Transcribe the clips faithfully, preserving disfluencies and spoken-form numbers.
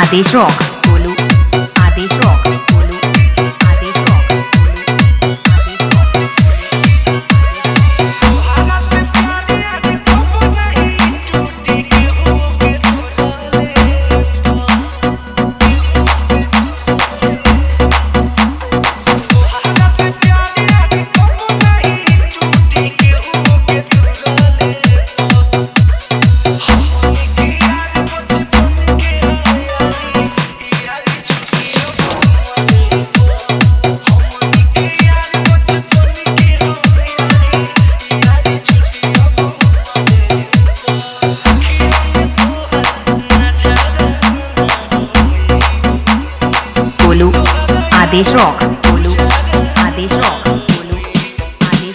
आदेश रॉक गोलू आदेश रॉक गोलू आदेश रॉक गोलू आदेश रॉक गोलू आदेश रॉक गोलू आदेश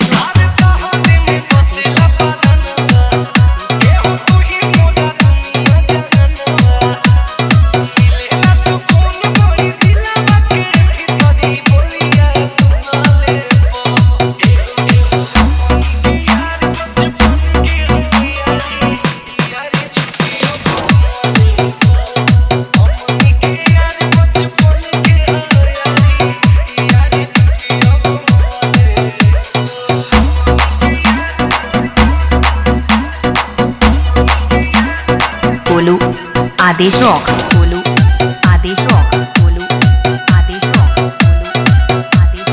गोलू आदेश रॉक गोलू आदेश रॉक गोलू आदेश रॉक गोलू आदेश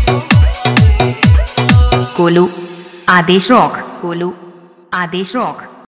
गोलू आदेश रॉक गोलू आदेश रॉक